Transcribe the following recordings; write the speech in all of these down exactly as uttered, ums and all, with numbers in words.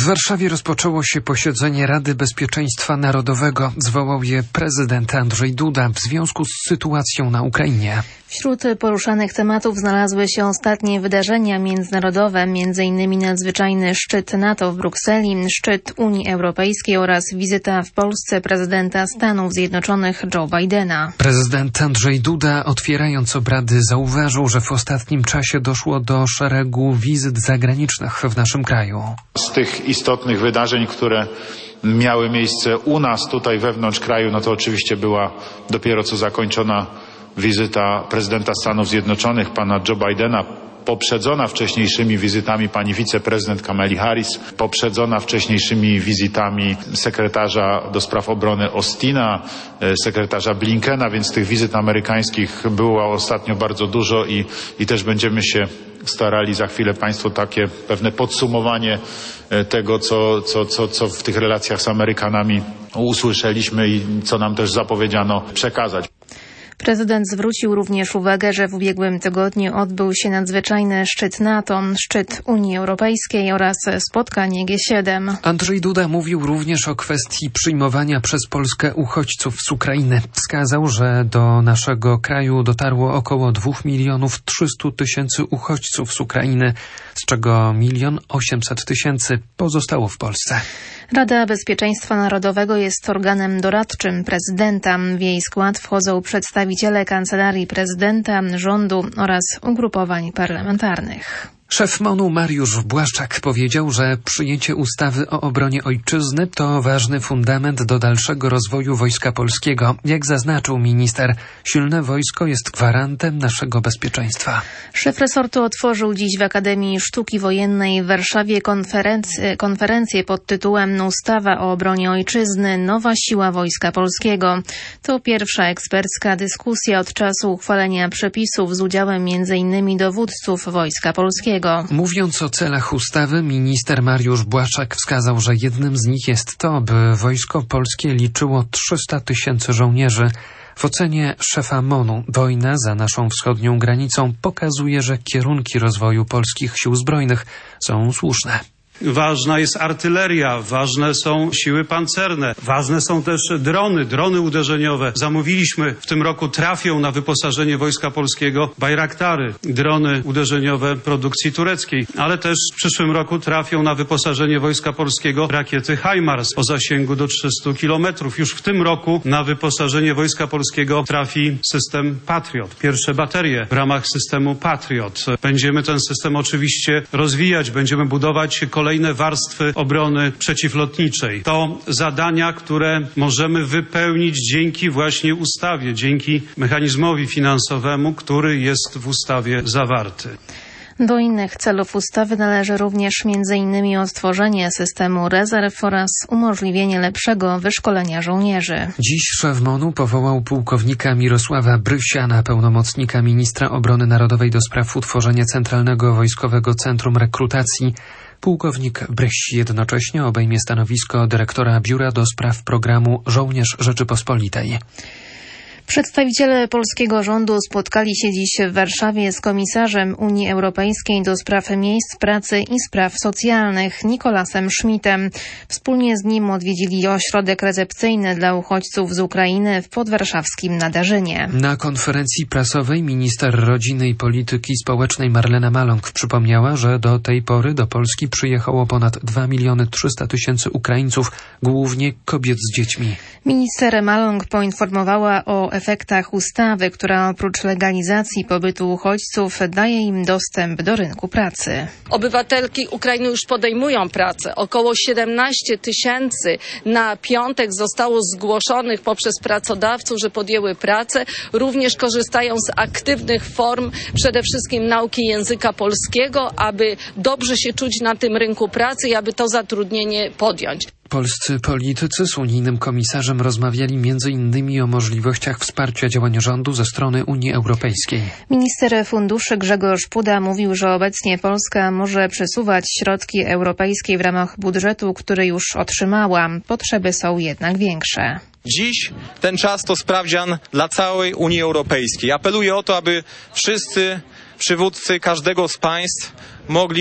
Warszawie rozpoczęło się posiedzenie Rady Bezpieczeństwa Narodowego. Zwołał je prezydent Andrzej Duda w związku z sytuacją na Ukrainie. Wśród poruszanych tematów znalazły się ostatnie wydarzenia międzynarodowe, między innymi nadzwyczajny szczyt NATO w Brukseli, szczyt Unii Europejskiej oraz wizyta w Polsce prezydenta Stanów Zjednoczonych Joe Bidena. Prezydent Andrzej Duda, otwierając obrady, zauważył, że w ostatnim czasie doszło do szeregu wizyt zagranicznych w naszym kraju. Z tych istotnych wydarzeń, które miały miejsce u nas tutaj wewnątrz kraju, no to oczywiście była dopiero co zakończona wizyta prezydenta Stanów Zjednoczonych, pana Joe Bidena, poprzedzona wcześniejszymi wizytami pani wiceprezydent Kamali Harris, poprzedzona wcześniejszymi wizytami sekretarza do spraw obrony Austina, sekretarza Blinkena, więc tych wizyt amerykańskich było ostatnio bardzo dużo i, i też będziemy się starali za chwilę Państwu takie pewne podsumowanie tego, co, co, co, co w tych relacjach z Amerykanami usłyszeliśmy i co nam też zapowiedziano przekazać. Prezydent zwrócił również uwagę, że w ubiegłym tygodniu odbył się nadzwyczajny szczyt NATO, szczyt Unii Europejskiej oraz spotkanie G siedem. Andrzej Duda mówił również o kwestii przyjmowania przez Polskę uchodźców z Ukrainy. Wskazał, że do naszego kraju dotarło około dwóch milionów trzystu tysięcy uchodźców z Ukrainy, z czego milion osiemset tysięcy pozostało w Polsce. Rada Bezpieczeństwa Narodowego jest organem doradczym prezydenta. W jej skład wchodzą przedstawiciele Kancelarii Prezydenta, rządu oraz ugrupowań parlamentarnych. Szef MON-u Mariusz Błaszczak powiedział, że przyjęcie ustawy o obronie ojczyzny to ważny fundament do dalszego rozwoju Wojska Polskiego. Jak zaznaczył minister, silne wojsko jest gwarantem naszego bezpieczeństwa. Szef resortu otworzył dziś w Akademii Sztuki Wojennej w Warszawie konferencję, konferencję pod tytułem Ustawa o obronie ojczyzny – nowa siła Wojska Polskiego. To pierwsza ekspercka dyskusja od czasu uchwalenia przepisów z udziałem między innymi dowódców Wojska Polskiego. Mówiąc o celach ustawy, minister Mariusz Błaszczak wskazał, że jednym z nich jest to, by Wojsko Polskie liczyło trzysta tysięcy żołnierzy. W ocenie szefa MON-u wojna za naszą wschodnią granicą pokazuje, że kierunki rozwoju polskich sił zbrojnych są słuszne. Ważna jest artyleria, ważne są siły pancerne, ważne są też drony, drony uderzeniowe. Zamówiliśmy w tym roku, trafią na wyposażenie Wojska Polskiego Bayraktary, drony uderzeniowe produkcji tureckiej, ale też w przyszłym roku trafią na wyposażenie Wojska Polskiego rakiety HIMARS o zasięgu do trzystu kilometrów. Już w tym roku na wyposażenie Wojska Polskiego trafi system Patriot, pierwsze baterie w ramach systemu Patriot. Będziemy ten system oczywiście rozwijać, będziemy budować kolejne Kolejne warstwy obrony przeciwlotniczej. To zadania, które możemy wypełnić dzięki właśnie ustawie, dzięki mechanizmowi finansowemu, który jest w ustawie zawarty. Do innych celów ustawy należy również między innymi odtworzenie systemu rezerw oraz umożliwienie lepszego wyszkolenia żołnierzy. Dziś szef MON-u powołał pułkownika Mirosława Brysia na pełnomocnika ministra obrony narodowej do spraw utworzenia Centralnego Wojskowego Centrum Rekrutacji. Pułkownik Bryś jednocześnie obejmie stanowisko dyrektora Biura do spraw programu Żołnierz Rzeczypospolitej. Przedstawiciele polskiego rządu spotkali się dziś w Warszawie z komisarzem Unii Europejskiej do spraw miejsc pracy i spraw socjalnych Nicolasem Schmidtem. Wspólnie z nim odwiedzili ośrodek recepcyjny dla uchodźców z Ukrainy w podwarszawskim Nadarzynie. Na konferencji prasowej minister rodziny i polityki społecznej Marlena Maląg przypomniała, że do tej pory do Polski przyjechało ponad dwa miliony trzysta tysięcy Ukraińców, głównie kobiet z dziećmi. Minister Maląg poinformowała o efektach ustawy, która oprócz legalizacji pobytu uchodźców daje im dostęp do rynku pracy. Obywatelki Ukrainy już podejmują pracę. Około siedemnaście tysięcy na piątek zostało zgłoszonych poprzez pracodawców, że podjęły pracę. Również korzystają z aktywnych form, przede wszystkim nauki języka polskiego, aby dobrze się czuć na tym rynku pracy i aby to zatrudnienie podjąć. Polscy politycy z unijnym komisarzem rozmawiali między innymi o możliwościach wsparcia działań rządu ze strony Unii Europejskiej. Minister funduszy Grzegorz Puda mówił, że obecnie Polska może przesuwać środki europejskie w ramach budżetu, który już otrzymała. Potrzeby są jednak większe. Dziś ten czas to sprawdzian dla całej Unii Europejskiej. Apeluję o to, aby wszyscy przywódcy każdego z państw mogli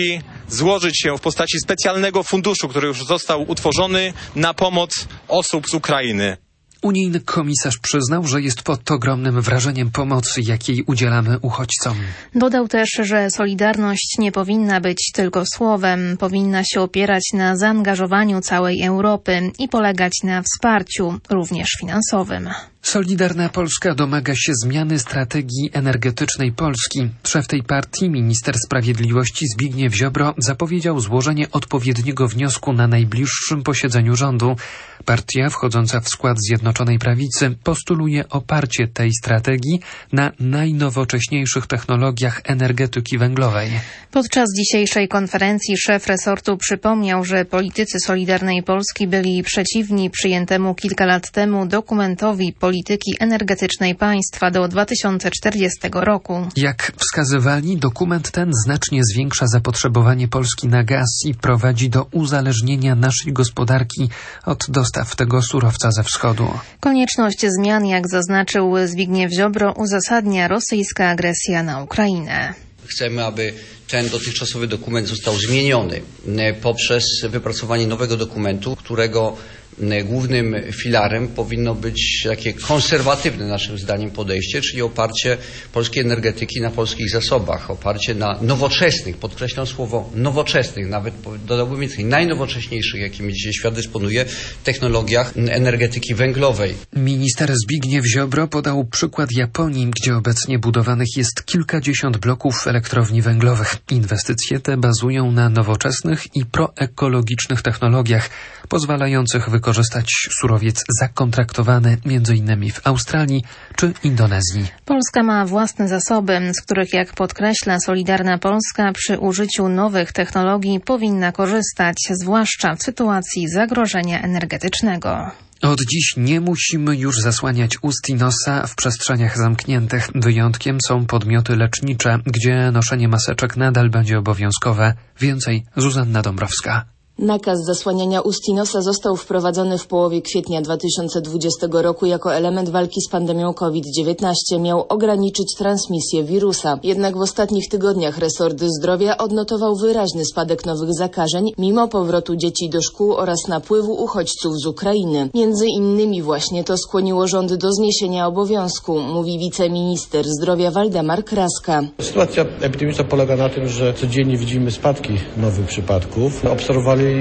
złożyć się w postaci specjalnego funduszu, który już został utworzony na pomoc osób z Ukrainy. Unijny komisarz przyznał, że jest pod ogromnym wrażeniem pomocy, jakiej udzielamy uchodźcom. Dodał też, że solidarność nie powinna być tylko słowem, powinna się opierać na zaangażowaniu całej Europy i polegać na wsparciu, również finansowym. Solidarna Polska domaga się zmiany strategii energetycznej Polski. Szef tej partii, minister sprawiedliwości Zbigniew Ziobro, zapowiedział złożenie odpowiedniego wniosku na najbliższym posiedzeniu rządu. Partia wchodząca w skład Zjednoczonej Prawicy postuluje oparcie tej strategii na najnowocześniejszych technologiach energetyki węglowej. Podczas dzisiejszej konferencji szef resortu przypomniał, że politycy Solidarnej Polski byli przeciwni przyjętemu kilka lat temu dokumentowi polityki energetycznej państwa do dwa tysiące czterdziestego roku. Jak wskazywali, dokument ten znacznie zwiększa zapotrzebowanie Polski na gaz i prowadzi do uzależnienia naszej gospodarki od dostaw tego surowca ze wschodu. Konieczność zmian, jak zaznaczył Zbigniew Ziobro, uzasadnia rosyjska agresja na Ukrainę. Chcemy, aby ten dotychczasowy dokument został zmieniony poprzez wypracowanie nowego dokumentu, którego głównym filarem powinno być takie konserwatywne naszym zdaniem podejście, czyli oparcie polskiej energetyki na polskich zasobach, oparcie na nowoczesnych, podkreślam słowo nowoczesnych, nawet dodałbym więcej, najnowocześniejszych, jakimi dzisiaj świat dysponuje, technologiach energetyki węglowej. Minister Zbigniew Ziobro podał przykład Japonii, gdzie obecnie budowanych jest kilkadziesiąt bloków elektrowni węglowych. Inwestycje te bazują na nowoczesnych i proekologicznych technologiach, pozwalających wykorzystać surowiec zakontraktowany między innymi w Australii czy Indonezji. Polska ma własne zasoby, z których, jak podkreśla Solidarna Polska, przy użyciu nowych technologii powinna korzystać, zwłaszcza w sytuacji zagrożenia energetycznego. Od dziś nie musimy już zasłaniać ust i nosa w przestrzeniach zamkniętych. Wyjątkiem są podmioty lecznicze, gdzie noszenie maseczek nadal będzie obowiązkowe. Więcej Zuzanna Dąbrowska. Nakaz zasłaniania ust i nosa został wprowadzony w połowie kwietnia dwa tysiące dwudziestego roku jako element walki z pandemią COVID dziewiętnaście. Miał ograniczyć transmisję wirusa. Jednak w ostatnich tygodniach resort zdrowia odnotował wyraźny spadek nowych zakażeń, mimo powrotu dzieci do szkół oraz napływu uchodźców z Ukrainy. Między innymi właśnie to skłoniło rząd do zniesienia obowiązku, mówi wiceminister zdrowia Waldemar Kraska. Sytuacja epidemiczna polega na tym, że codziennie widzimy spadki nowych przypadków. Obserwowali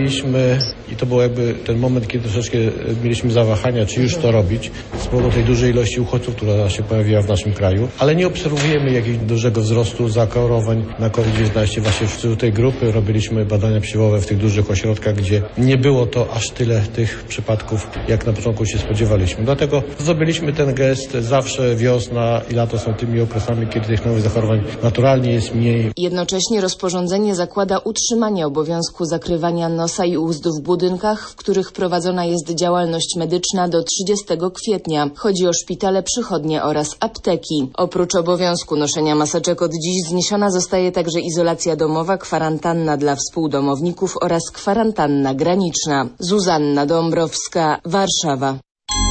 i to był jakby ten moment, kiedy troszeczkę mieliśmy zawahania, czy już to robić, z powodu tej dużej ilości uchodźców, która się pojawiła w naszym kraju, ale nie obserwujemy jakiegoś dużego wzrostu zachorowań na COVID dziewiętnaście. Właśnie wśród tej grupy robiliśmy badania przesiewowe w tych dużych ośrodkach, gdzie nie było to aż tyle tych przypadków, jak na początku się spodziewaliśmy. Dlatego zrobiliśmy ten gest. Zawsze wiosna i lato są tymi okresami, kiedy tych nowych zachorowań naturalnie jest mniej. Jednocześnie rozporządzenie zakłada utrzymanie obowiązku zakrywania nosa i ust w budynkach, w których prowadzona jest działalność medyczna do trzydziestego kwietnia. Chodzi o szpitale, przychodnie oraz apteki. Oprócz obowiązku noszenia maseczek od dziś zniesiona zostaje także izolacja domowa, kwarantanna dla współdomowników oraz kwarantanna graniczna. Zuzanna Dąbrowska, Warszawa.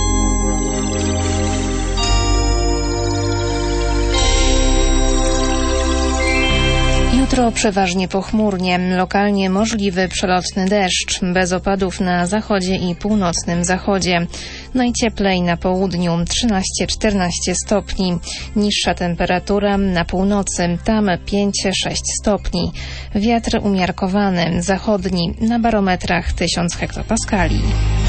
Jutro przeważnie pochmurnie, lokalnie możliwy przelotny deszcz, bez opadów na zachodzie i północnym zachodzie. Najcieplej na południu trzynaście do czternastu stopni, niższa temperatura na północy, tam pięć do sześciu stopni. Wiatr umiarkowany, zachodni, na barometrach tysiąc hektopaskali.